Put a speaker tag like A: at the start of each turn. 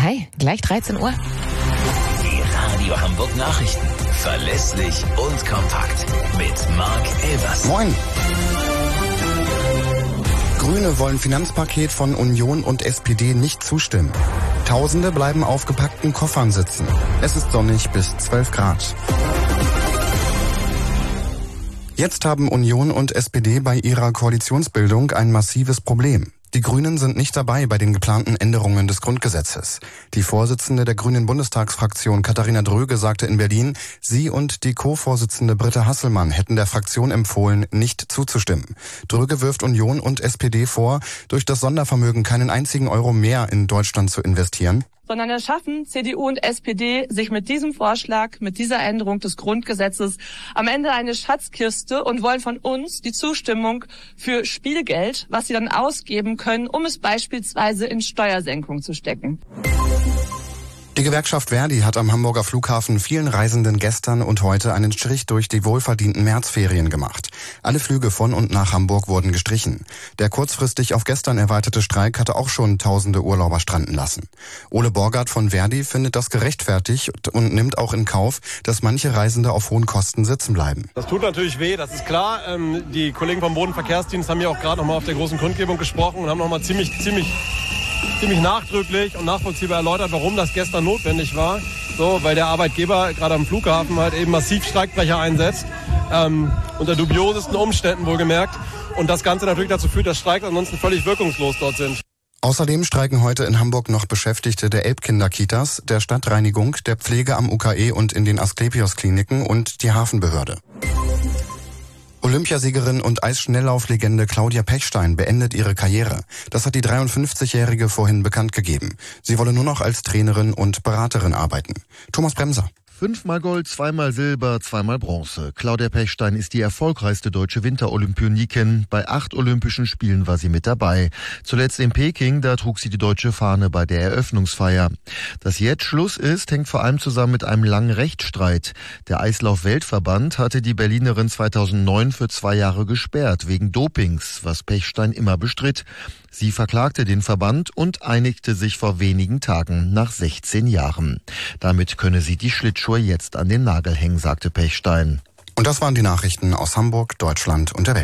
A: Hi, gleich 13 Uhr.
B: Die Radio Hamburg Nachrichten. Verlässlich und kompakt. Mit Marc Elvers.
C: Moin. Grüne wollen Finanzpaket von Union und SPD nicht zustimmen. Tausende bleiben auf gepackten Koffern sitzen. Es ist sonnig bis 12 Grad. Jetzt haben Union und SPD bei ihrer Koalitionsbildung ein massives Problem. Die Grünen sind nicht dabei bei den geplanten Änderungen des Grundgesetzes. Die Vorsitzende der Grünen Bundestagsfraktion Katharina Dröge sagte in Berlin, sie und die Co-Vorsitzende Britta Hasselmann hätten der Fraktion empfohlen, nicht zuzustimmen. Dröge wirft Union und SPD vor, durch das Sondervermögen keinen einzigen Euro mehr in Deutschland zu investieren.
D: Sondern es schaffen CDU und SPD sich mit diesem Vorschlag, mit dieser Änderung des Grundgesetzes am Ende eine Schatzkiste und wollen von uns die Zustimmung für Spielgeld, was sie dann ausgeben können, um es beispielsweise in Steuersenkung zu stecken.
C: Die Gewerkschaft Verdi hat am Hamburger Flughafen vielen Reisenden gestern und heute einen Strich durch die wohlverdienten Märzferien gemacht. Alle Flüge von und nach Hamburg wurden gestrichen. Der kurzfristig auf gestern erweiterte Streik hatte auch schon tausende Urlauber stranden lassen. Ole Borgert von Verdi findet das gerechtfertigt und nimmt auch in Kauf, dass manche Reisende auf hohen Kosten sitzen bleiben.
E: Das tut natürlich weh, das ist klar. Die Kollegen vom Bodenverkehrsdienst haben ja auch gerade noch mal auf der großen Kundgebung gesprochen und haben noch mal ziemlich nachdrücklich und nachvollziehbar erläutert, warum das gestern notwendig war. So, weil der Arbeitgeber gerade am Flughafen halt eben massiv Streikbrecher einsetzt, unter dubiosesten Umständen wohlgemerkt. Und das Ganze natürlich dazu führt, dass Streiks ansonsten völlig wirkungslos dort sind.
C: Außerdem streiken heute in Hamburg noch Beschäftigte der Elbkinderkitas, der Stadtreinigung, der Pflege am UKE und in den Asklepios-Kliniken und die Hafenbehörde. Olympiasiegerin und Eisschnelllauflegende Claudia Pechstein beendet ihre Karriere. Das hat die 53-Jährige vorhin bekannt gegeben. Sie wolle nur noch als Trainerin und Beraterin arbeiten. Thomas Bremser.
F: 5-mal Gold, 2-mal Silber, 2-mal Bronze. Claudia Pechstein ist die erfolgreichste deutsche Winterolympionikin. Bei 8 Olympischen Spielen war sie mit dabei. Zuletzt in Peking, da trug sie die deutsche Fahne bei der Eröffnungsfeier. Dass jetzt Schluss ist, hängt vor allem zusammen mit einem langen Rechtsstreit. Der Eislauf-Weltverband hatte die Berlinerin 2009 für 2 Jahre gesperrt, wegen Dopings, was Pechstein immer bestritt. Sie verklagte den Verband und einigte sich vor wenigen Tagen nach 16 Jahren. Damit könne sie die Schlittschuhe jetzt an den Nagel hängen, sagte Pechstein.
C: Und das waren die Nachrichten aus Hamburg, Deutschland und der Welt.